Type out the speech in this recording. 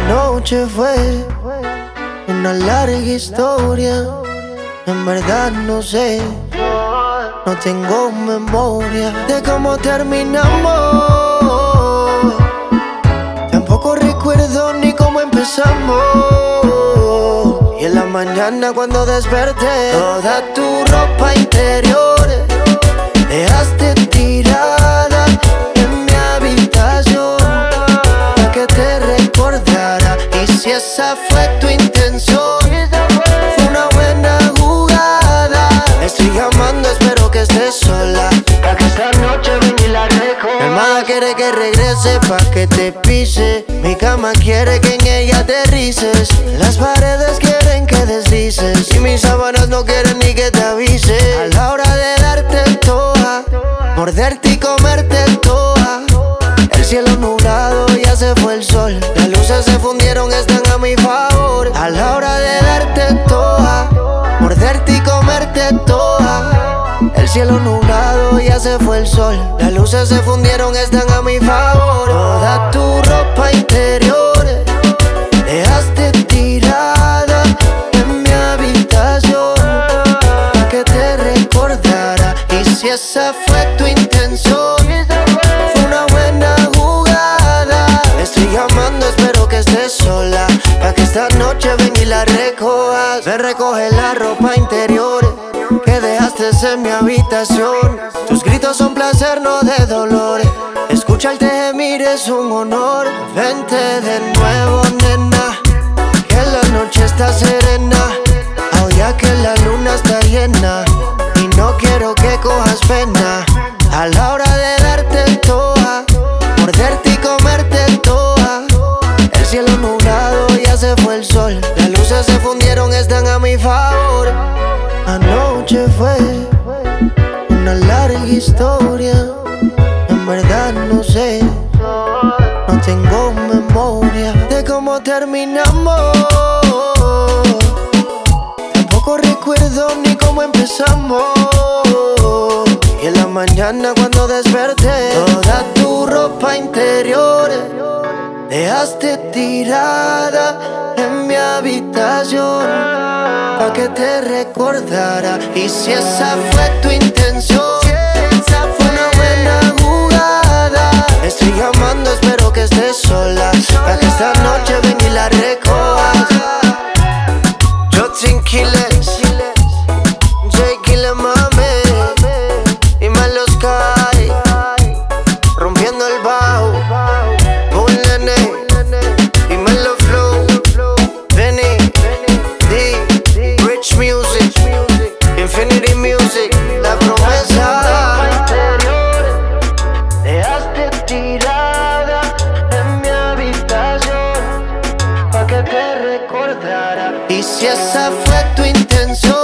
Anoche fue una larga historia. En verdad no sé, no tengo memoria de cómo terminamos. Tampoco recuerdo ni cómo empezamos. Y en la mañana cuando desperté, toda tu ropa interior dejaste tirada en mi habitación, para que te recordara. Y si esa fue tu intención, fue una buena jugada. Estoy llamando, espero que estés sola, para que esta noche venga y la recoja. Mi hermana quiere que regrese pa' que te pise. Mi cama quiere que en ella aterrices. Las paredes quieren que deslices, y mis sábanas no quieren ni que te avise. A la hora de darte toda, morderte y comerte toda, el cielo nublado, ya se fue el sol. Las luces se fundieron, están a mi favor. A la hora de darte toda, morderte y comerte toda, el cielo nublado, ya se fue el sol. Las luces se fundieron, están a mi favor. Toda tu ropa interior dejaste tirada en mi habitación, para que te recordara. Y si esa fue tu intención, fue una buena jugada. Estoy llamando, espero que estés sola, para que esta noche venga y la recojas. Me recoge la ropa interior que dejaste en mi habitación. Tus gritos son placer, no de dolor. Escucharte gemir es un honor. Vente de nuevo, nena, que la noche está serena. Ahora que la luna está llena, y no quiero que cojas pena. A la hora de darte toda, morderte y comerte toda, el cielo nublado, ya se fue el sol. Las luces se fundieron, están a mi favor. Anoche fue una larga historia. En verdad no sé, no tengo memoria de cómo terminamos. Tampoco recuerdo ni cómo empezamos. Y en la mañana cuando desperté, toda tu ropa interior dejaste tirada en mi habitación, para que te recordara. Y si esa fue tu intención, fue una buena jugada. Estoy llamando, espero que estés sola, para que esta noche venga y la recojas. Jotin Killers, J Killer mami, y Melos Kai, rompiendo el bajo. Bulene, y Melo Flow, Benny, D, Rich Music, Infinity Music, La Promesa. Dejaste tirada en mi habitación, para que te recordara. Y si esa fue tu intención,